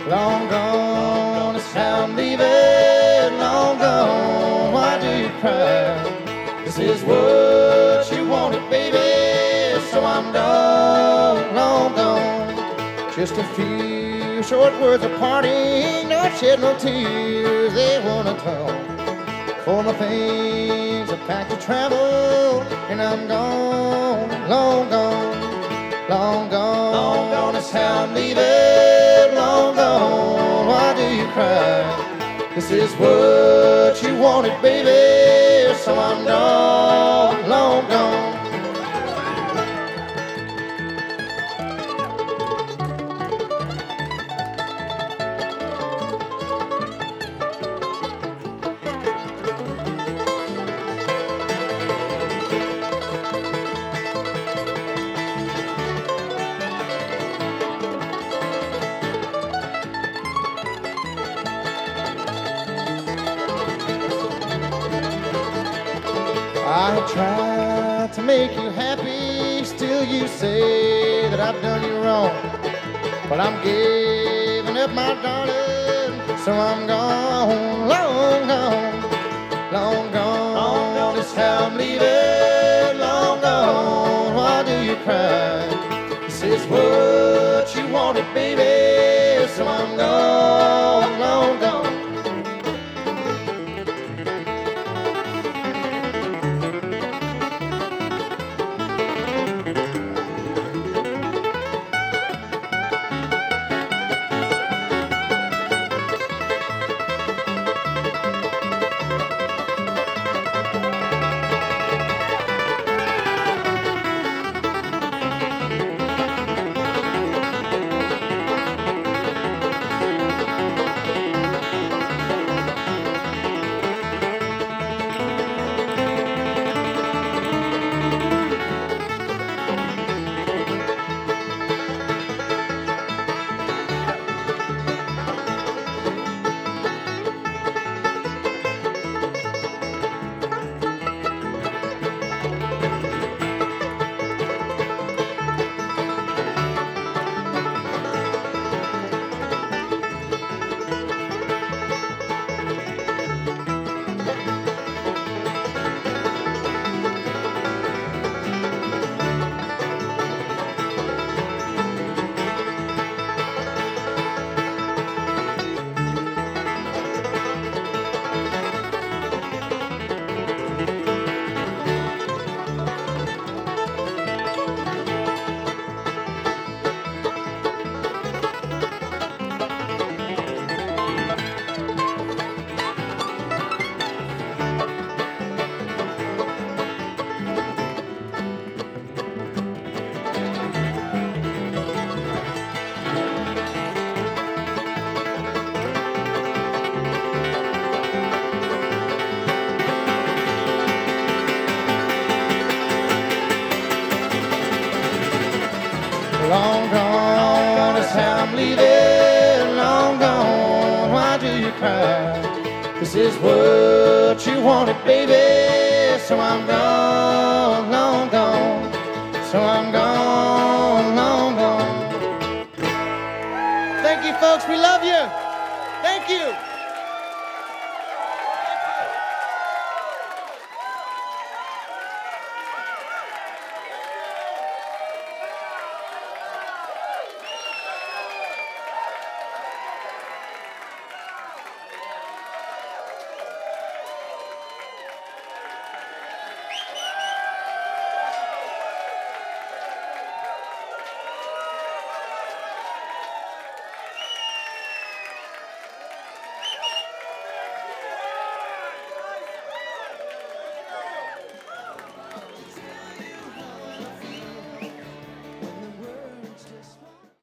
Long gone, it's time to leave it. Long gone, why do you cry? This is what you wanted, baby, so I'm gone, long gone. Just a few short words of parting, not shed no tears, they wanna talk. For my things I packed to travel, and I'm gone, long gone, long gone. Long gone, it's time to leave it. Long gone, why do you cry? This is what you wanted, baby, so I'm gone, long gone. I tried to make you happy, still you say that I've done you wrong. But I'm giving up, my darling, so I'm gone, long gone, long gone. Long gone, it's time to leave it. Long gone, why do you cry? This is what you wanted, baby, so I'm gone, long gone. Long gone, it's time to leave it. Long gone, why do you cry? This is what you wanted, baby, so I'm gone, long gone, so I'm gone, long gone. Thank you, folks, we love you. Thank you.